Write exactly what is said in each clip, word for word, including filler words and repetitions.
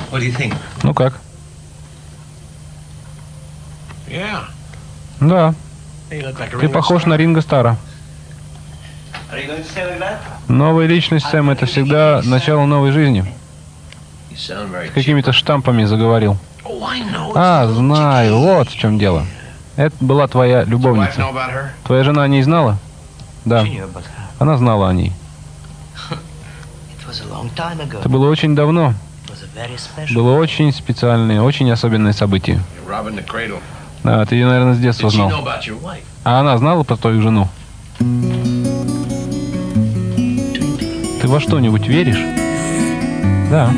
Ну как? Да. Ты похож на Ринго Стара. Новая личность, Сэм, это всегда начало новой жизни. С какими-то штампами заговорил. А, знаю, вот в чем дело. Это была твоя любовница. Твоя жена о ней знала? Да. Она знала о ней. Это было очень давно. Было очень специальное, очень особенное событие. Да, ты ее, наверное, с детства знал. А она знала про твою жену? Ты во что-нибудь веришь? Да.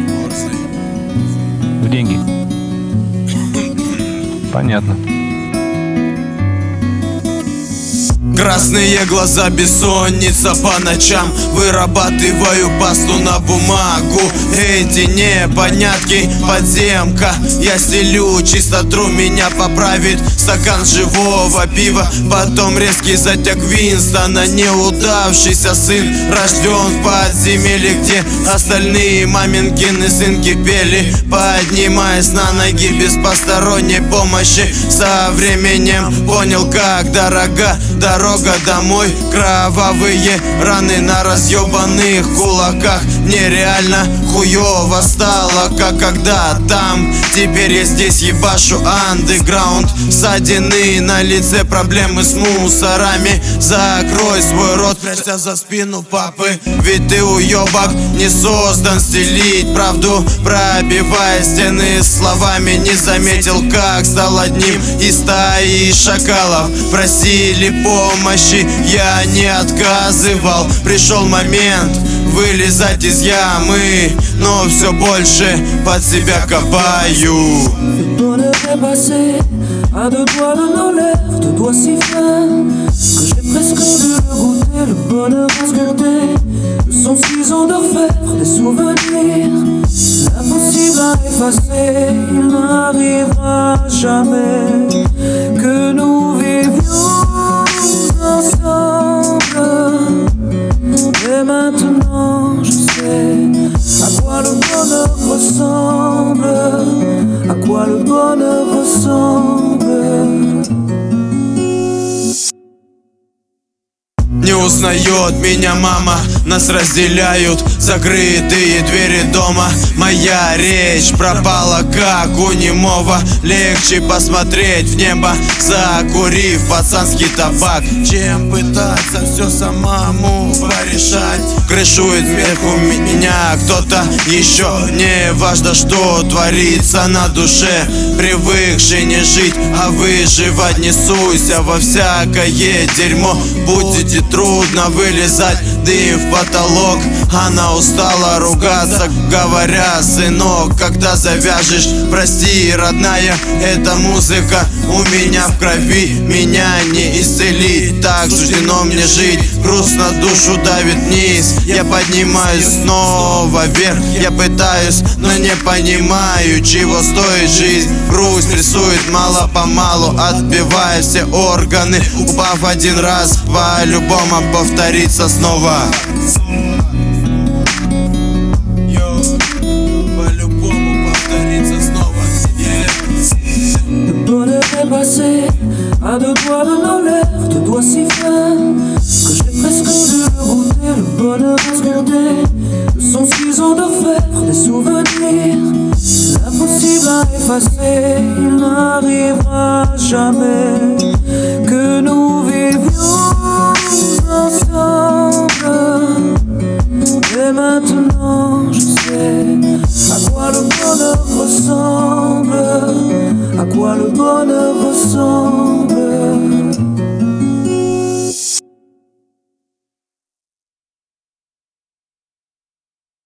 В деньги. Понятно. Красные глаза, бессонница по ночам. Вырабатываю пасту на бумагу. Эти непонятки, подземка. Я стелю чистоту, меня поправит стакан живого пива. Потом резкий затяг Винстона. Неудавшийся сын рожден в подземелье, где остальные маминкины сынки пели, поднимаясь на ноги без посторонней помощи. Со временем понял, как дорога дорога домой. Кровавые раны на разъебанных кулаках. Нереально хуёво стало, как когда там. Теперь я здесь ебашу андеграунд. Ссадины на лице, проблемы с мусорами. Закрой свой рот, прячься за спину папы. Ведь ты, уёбок, не создан стелить правду, пробивая стены словами. Не заметил, как стал одним из стаи шакалов. Просили помощи, я не отказывал. Пришел момент вылезать из ямы, но все больше под себя копаю. Le bonheur est passé à deux doigts de nos lèvres, deux doigts si fins que j'ai presque dû le goûter. Le bonheur a sculpté de son ciseau d'orfèvre des souvenirs. L'impossible à effacer, il n'arrivera jamais que nous vivions ensemble. Et maintenant je sais à quoi le bonheur ressemble, à quoi le bonheur ressemble. Не узнает меня мама, нас разделяют закрытые двери дома. Моя речь пропала, как у немого. Легче посмотреть в небо, закурив пацанский табак, чем пытаться все самому порешать. Крышует сверху меня кто-то еще. Не важно, что творится на душе. Привыкший не жить, а выживать. Не суйся во всякое дерьмо. Будете трудно вылезать, дым в потолок. Она устала ругаться, говоря: сынок, когда завяжешь, прости, родная, эта музыка у меня в крови. Меня не исцелить, так суждено мне жить. Грустно душу давит вниз, я поднимаюсь снова вверх. Я пытаюсь, но не понимаю, чего стоит жизнь. Грусть рисует мало-помалу, отбивая все органы. Упав один раз, по-любому повторится снова. По-любому повторится снова. Le bonheur est passé à deux doigts de nos lèvres, deux doigts si fins que j'ai presque dû le goûter. Le bonheur a sculpté de son ciseau d'orfèvre des souvenirs. L'impossible à effacer, il n'arrivera jamais